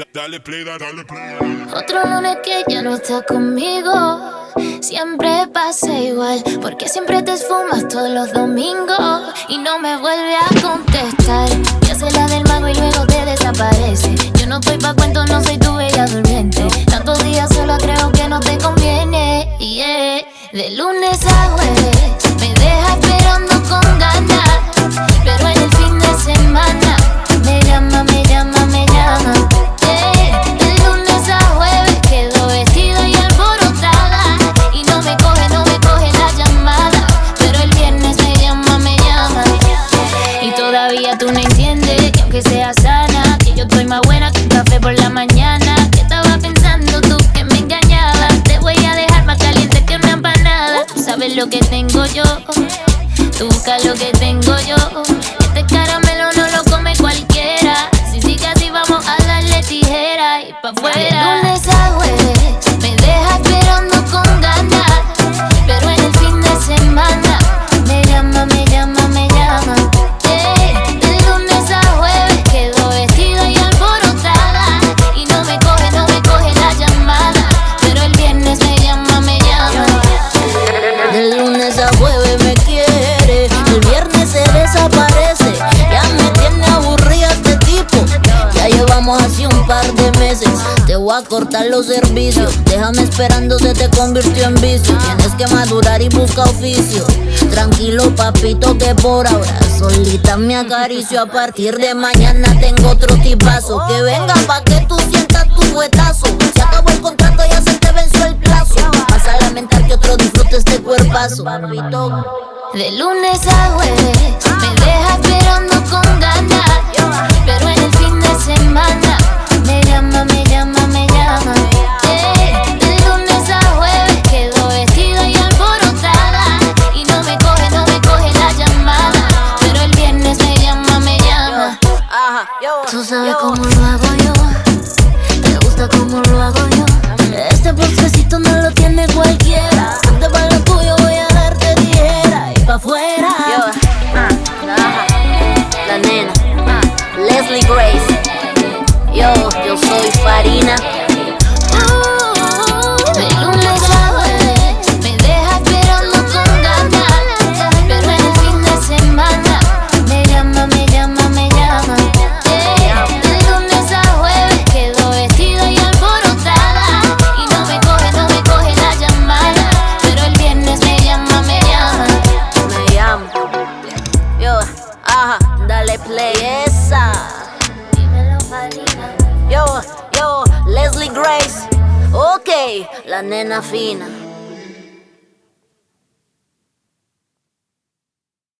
Dale play, dale play. Otro lunes que ya no está conmigo. Siempre pasa igual, porque siempre te esfumas todos los domingos y no me vuelve a contestar. Y hace la del mago y luego te desaparece. Yo no estoy pa' cuento, no soy tu bella durmiente. Tantos días sola creo que no te conviene, yeah. De lunes a jueves me deja esperando con ganas, pero en el fin de semana me llama, me llama, me llama. De lunes a jueves quedo vestida y alborotada y no me coge la llamada, pero el viernes me llama, me llama. Y todavía tú no entiendes que aunque sea sana, que yo estoy más buena que un café por la mañana. Que estaba pensando tú que me engañabas. Te voy a dejar más caliente que una empanada. Tú sabes lo que tengo yo, tú buscas lo que tengo yo. Este caramelo no lo come cualquiera. Si sigue así vamos a darle tijera y pa' fuera. De lunes a jueves me deja esperando con ganas, pero en el fin de semana me llama, me llama, me llama. De lunes a jueves quedo vestida y alborotada y no me coge la llamada, pero el viernes me llama, me llama. De lunes a jueves me quiere, el viernes se desaparece. Ya me tiene aburrida este tipo, ya llevamos así un par de meses. Te voy a cortar los servicios, déjame esperando, se te convirtió en vicio. Tienes que madurar y busca oficio. Tranquilo papito que por ahora solita me acaricio. A partir de mañana tengo otro tipazo que venga pa' que tú sientas tu fuetazo. Se acabó el contrato, ya se te venció el plazo. Vas a lamentar que otro disfrute este cuerpazo, papito. De lunes a jueves me deja esperando con ganas, pero en el fin de semana me llama, me llama, me llama. De lunes a jueves quedo vestida y alborotada y no me coge la llamada, pero el viernes me llama, me llama. Tú sabes cómo lo hago yo, te gusta cómo lo hago yo. Este postrecito no lo tiene cualquiera. Ponte pa' lo tuyo, voy a darte tijera y pa' afuera. La nena, Leslie Grace. Yo soy Farina. De lunes a jueves me deja esperando con ganas, pero en el fin de semana me llama, me llama, me llama. De lunes a jueves quedo vestida y alborotada y no me coge la llamada, pero el viernes me llama, me llama. Me llamo. Dale play esa. Dímelo, Farina. Leslie Grace. Ok, la nena fina.